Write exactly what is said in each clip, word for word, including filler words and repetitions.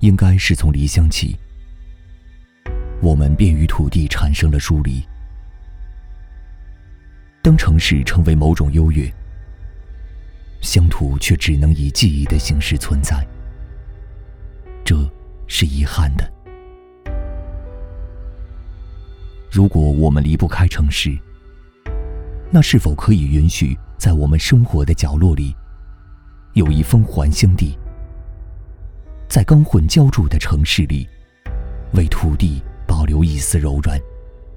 应该是从离乡起，我们便与土地产生了疏离。当城市成为某种优越，乡土却只能以记忆的形式存在，这是遗憾的。如果我们离不开城市，那是否可以允许在我们生活的角落里有一方还乡地，在钢混浇筑的城市里，为土地保留一丝柔软？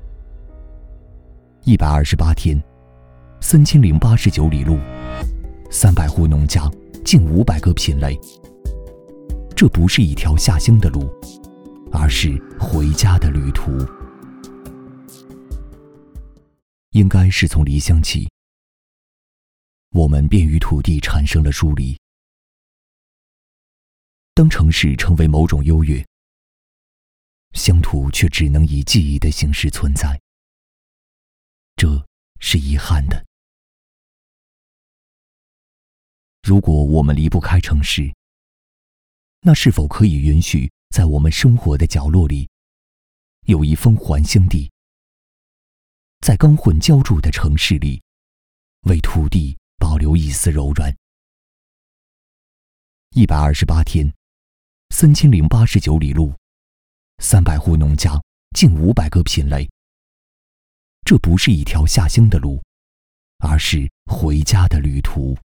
一百二十八天，三千零八十九里路，三百户农家，近五百个品类。这不是一条下乡的路，而是回家的旅途。应该是从离乡起，我们便与土地产生了疏离。当城市成为某种优越，乡土却只能以记忆的形式存在，这是遗憾的。如果我们离不开城市，那是否可以允许在我们生活的角落里有一方还乡地，在钢混浇筑的城市里，为土地保留一丝柔软？一百二十八天，三千零八十九里路，三百户农家，近五百个品类。这不是一条下乡的路，而是回家的旅途。